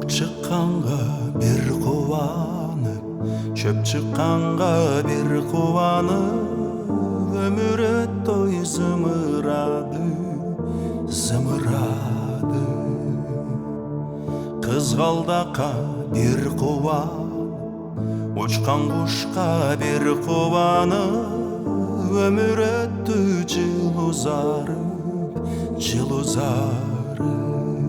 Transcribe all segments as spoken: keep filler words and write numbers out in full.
чыкканга бир кубанып, чөп чыкканга бир кубанып, өмүр өтөй зымырады, зымырады. Кызгалдакка бир кубанып, учкан кушка бир кубанып, өмүр өттү жыл узарып, жыл узарып.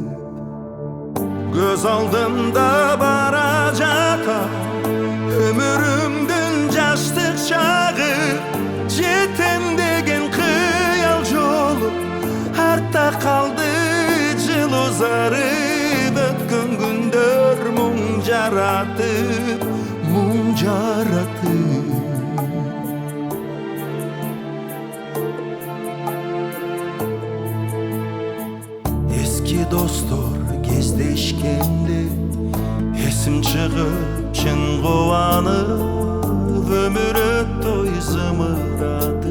Göz алдымда бара жата өмүрүмдүн жаштык чагы, жетем деген кыял жолу артта калды жыл узарып. Өткөн күндөр муң жаратып, муң жаратып. Eski dostor кездешкенде эсим чыгып чын кубанып, өмүр өтөй зымырады,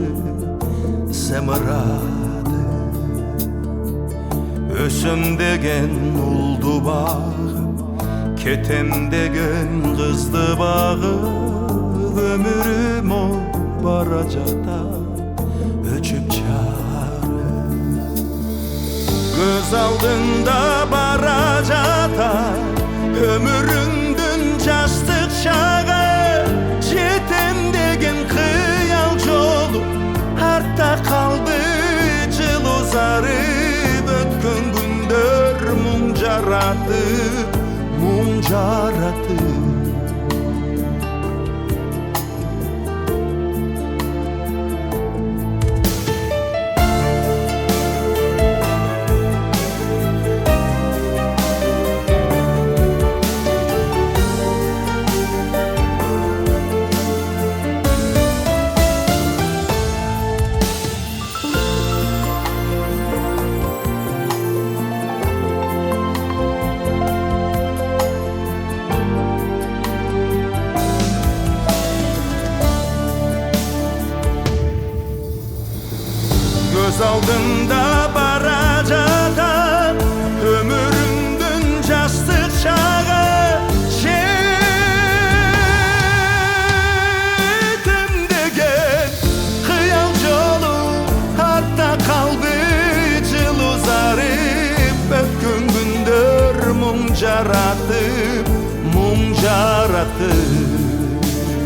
зымырады. Өсөм деген улду багып, кетем деген кызды багып, өмүрүм о бара жата өчүп чарып. Göz алдында бара жата өмүрүңдүн жаштык чагы, жетем деген кыял жолу артта калды жыл узарып. Өткөн күндөр муң жаратып, муң жаратып. Göz алдымда бара жата өмүрүмдүн жаштык чагы, жетем деген кыял жолу артта калды жыл узарып. Өткөн күндөр муң жаратып, муң жаратып.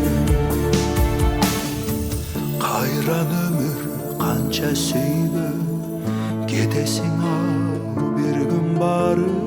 Кайран өмүр канча сүйгөн, кетесиң ау бир күн барып.